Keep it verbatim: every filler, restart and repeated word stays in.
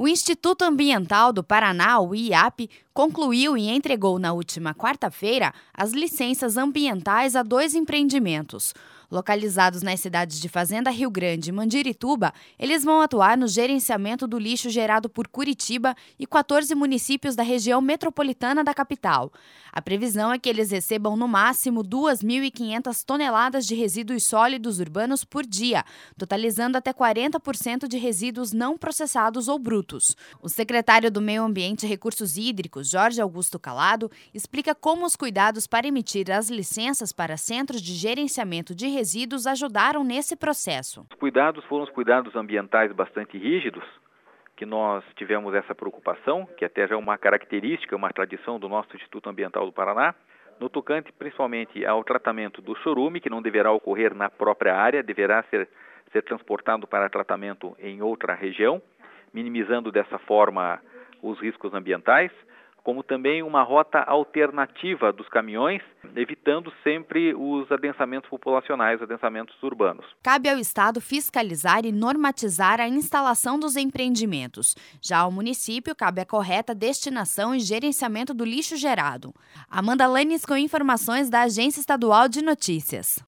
O Instituto Ambiental do Paraná, o I A P, concluiu e entregou na última quarta-feira as licenças ambientais a dois empreendimentos. Localizados nas cidades de Fazenda Rio Grande e Mandirituba, eles vão atuar no gerenciamento do lixo gerado por Curitiba e quatorze municípios da região metropolitana da capital. A previsão é que eles recebam no máximo duas mil e quinhentas toneladas de resíduos sólidos urbanos por dia, totalizando até quarenta por cento de resíduos não processados ou brutos. O secretário do Meio Ambiente e Recursos Hídricos, Jorge Augusto Calado, explica como os cuidados para emitir as licenças para centros de gerenciamento de resíduos ajudaram nesse processo. Os cuidados foram os cuidados ambientais bastante rígidos, que nós tivemos essa preocupação, que até já é uma característica, uma tradição do nosso Instituto Ambiental do Paraná, no tocante principalmente ao tratamento do chorume, que não deverá ocorrer na própria área, deverá ser, ser transportado para tratamento em outra região, minimizando dessa forma os riscos ambientais, como também uma rota alternativa dos caminhões, evitando sempre os adensamentos populacionais, os adensamentos urbanos. Cabe ao Estado fiscalizar e normatizar a instalação dos empreendimentos. Já ao município, cabe a correta destinação e gerenciamento do lixo gerado. Amanda Lanes com informações da Agência Estadual de Notícias.